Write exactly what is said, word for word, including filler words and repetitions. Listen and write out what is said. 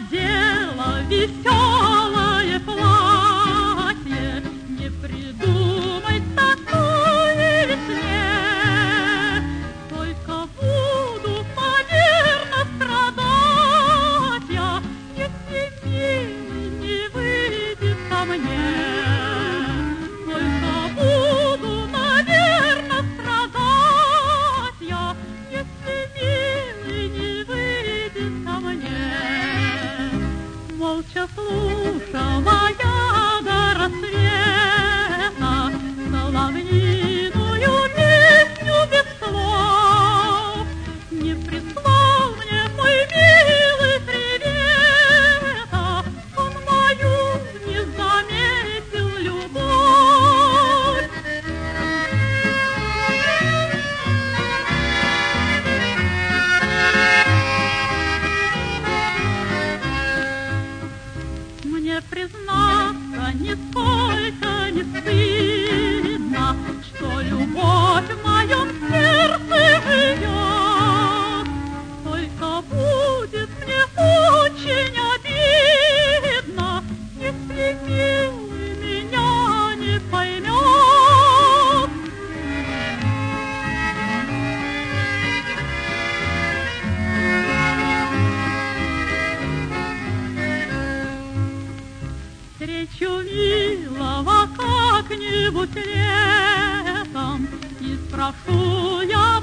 надела веселое платье, не придумать такой весне. Только буду, наверно, страдать я, если милый не выйдет ко мне. Только буду, наверно, страдать я, если милый не выйдет ко мне. Молча слушала я до рассвета соловьиную песню без слов. Не прислал мне мой милый привета, он мою не заметил любовь. Мне, признаться, нисколько не стыдно, что любовь в моем сердце живет. Только будет мне очень обидно, если милый меня не поймет. Встречу милого как-нибудь летом и спрошу я